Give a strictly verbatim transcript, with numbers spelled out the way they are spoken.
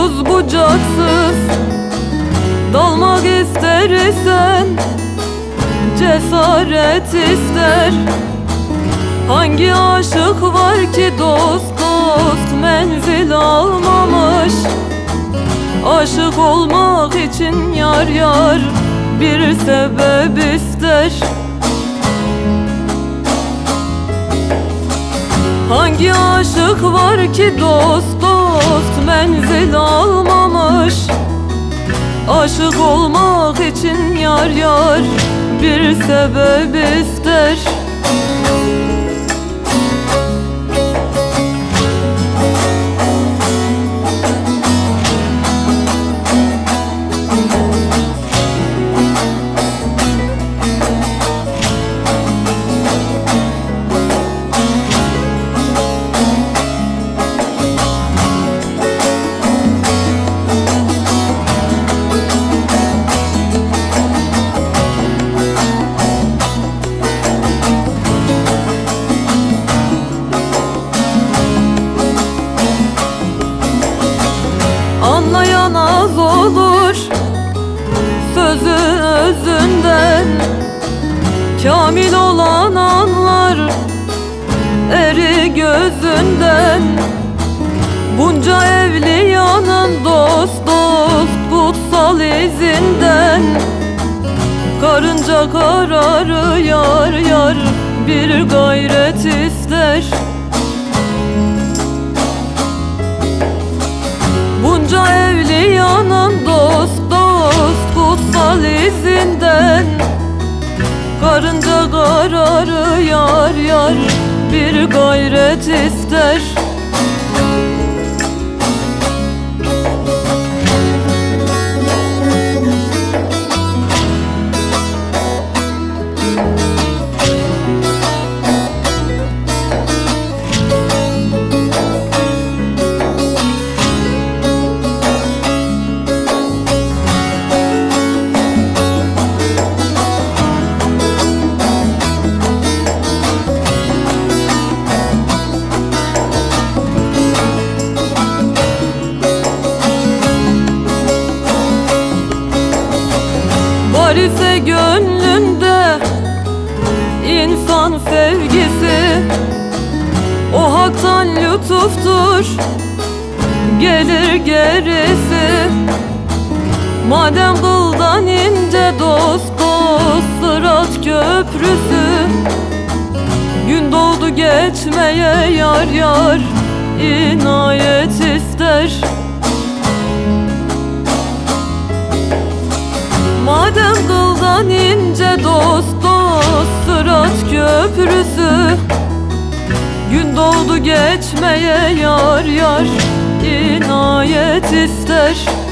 uçsuz bucaksız dalmak istersen cesaret ister. Hangi aşık var ki dost dost menzil almamış? Aşık olmak için yar yar bir sebep ister. Hangi aşık var ki dost dost menzil almamış? Aşık olmak için yar yar bir sebep ister. Anlayan az olur sözün özünden, kamil olan anlar eri gözünden. Bunca evliyanın dost dost kutsal izinden, karınca kararı yar yar bir gayret ister. Bunca evliyanın dost dost kutsal izinden, karınca kararı yar yar bir gayret ister. Var ise gönlünde insan sevgisi, o haktan lütuftur gelir gerisi. Madem kıldan ince dost dost Sırat köprüsü, gün doğdu geçmeye yar yar inayet ister. Madem kıldan ince dost dost Sırat köprüsü, gün doğdu geçmeye yar yar inayet ister.